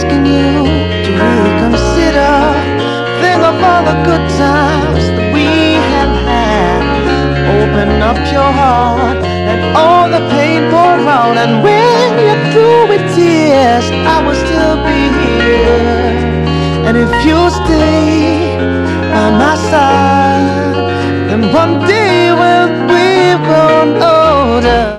asking you to reconsider. Think of all the good times that we have had. Open up your heart, let all the pain pour out. And when you're through with tears, I will still be here. And if you stay by my side, then one day when we've grown older,